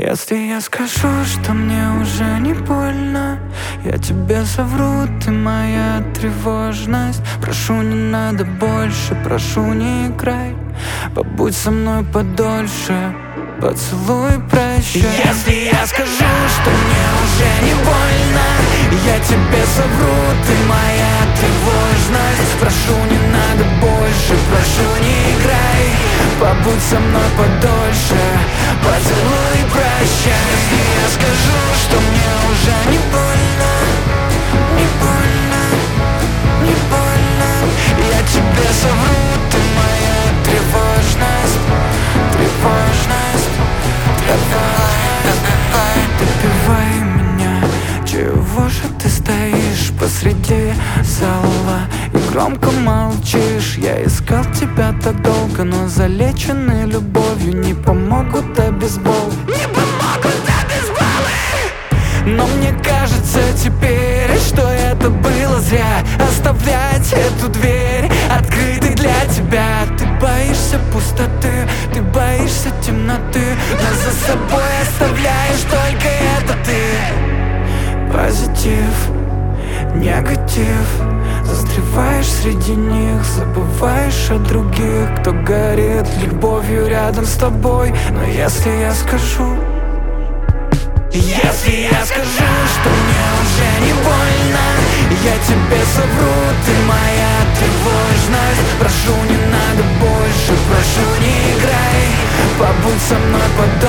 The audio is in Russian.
Если я скажу, что мне уже не больно, я тебе совру, ты моя тревожность. Прошу, не надо больше, прошу, не играй. Побудь со мной подольше, поцелуй, прощай. Если я скажу, что мне уже не больно, я тебе совру, ты моя тревожность. Прошу, не надо больше, прошу, не играй. Побудь со мной подольше, поцелуй, прощай. Если я скажу, что мне уже не больно, не больно, не больно, я тебе совру, ты моя тревожность, тревожность, тревожность. Допивай меня, чего же ты стоишь посреди зала и громко молчишь? Я искал тебя так долго, но залеченные любовью не помогут обезбол. Не помогут обезболы. Но мне кажется теперь, что это было зря. Оставлять эту дверь открытой для тебя. Ты боишься пустоты, ты боишься темноты, но за собой оставляешь только это ты. Позитив, негатив, застреваешь среди них, забываешь о других, кто горит любовью рядом с тобой. Но если я скажу, если я скажу, что мне уже не больно, я тебе совру, ты моя тревожность. Прошу, не надо больше, прошу, не играй. Побудь со мной подольше,